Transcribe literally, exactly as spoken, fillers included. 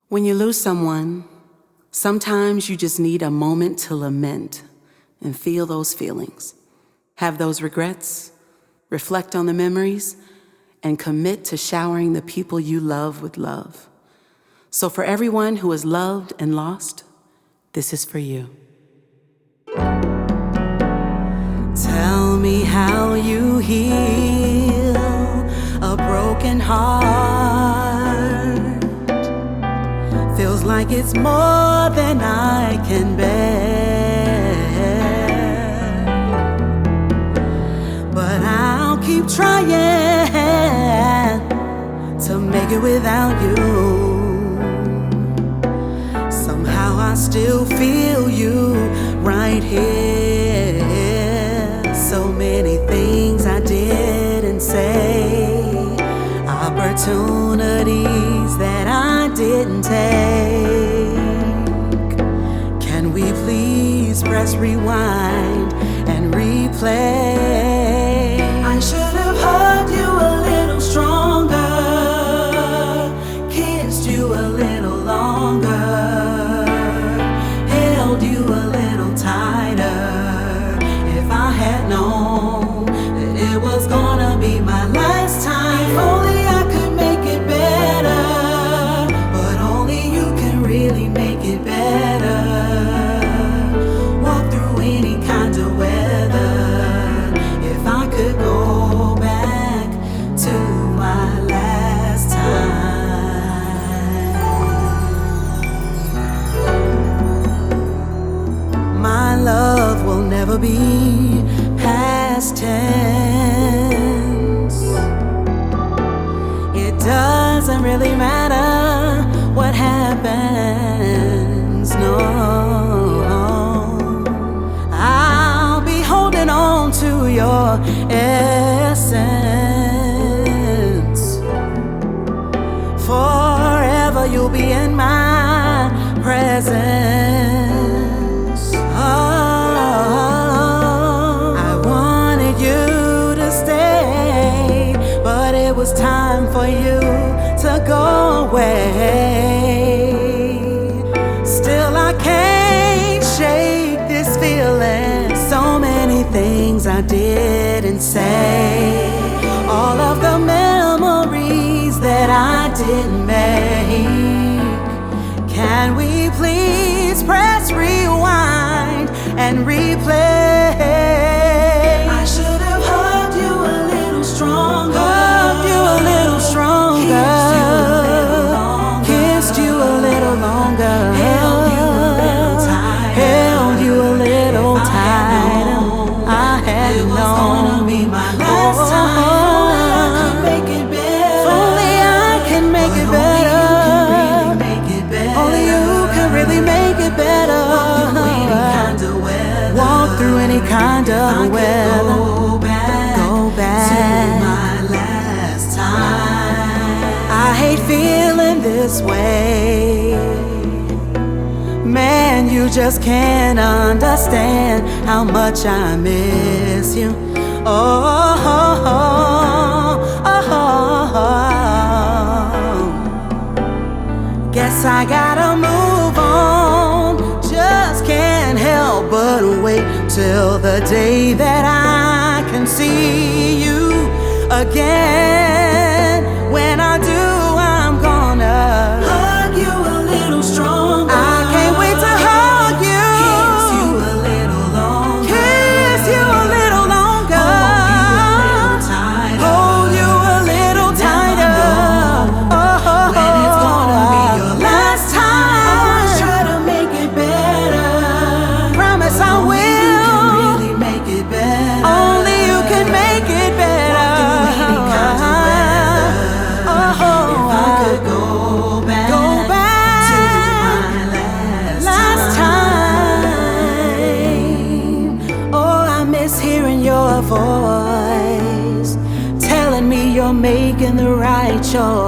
When you lose someone, sometimes you just need a moment to lament and feel those feelings, have those regrets, reflect on the memories, and commit to showering the people you love with love. So for everyone who is loved and lost, this is for you. Tell me how you heal a broken heart. Feels like it's more than I can bear, but I'll keep trying to make it without you. Somehow I still feel you right here. So many things I didn't say, opportunities that I didn't take. Can we please press rewind and replay? I should have hugged you a little stronger, kissed you a little longer, held you a little tighter. If I had known that it was gonna be my last time, if only I could make it better. But only you can really make it better. Walk through any kind of weather. If I could go back to my last time, my love will never be past tense. It doesn't really matter what happens, no. I'll be holding on to your essence. Forever you'll be in my presence. Oh, I wanted you to stay, but it was time for you to go away. Still I can't shake this feeling. So many things I didn't say, all of the memories that I didn't make. Can we please press rewind and replay? I should have hugged you a little stronger, hugged you a little stronger, kissed you a little longer, held you a little tighter, held you a little tighter. I had known be my last time. If only I could make it better. Only you can really make it better. Walk through any kind of weather. Go back, go back to my last time. I hate feeling this way. Man, you just can't understand how much I miss you. Oh, oh, oh, oh. Guess I gotta move on. Just can't help but wait till the day that I can see you again. When I do, I'm gonna hug you a little stronger. I can't wait to hug you, kiss you a little longer, kiss you a little longer, hold you a little tighter. Oh, when it's gonna be your last time. Always try to make it better. Promise I will. Really make it better. Only you can make it better. Oh, if I could go back, go back to my last, last time. Oh, I miss hearing your voice telling me you're making the right choice.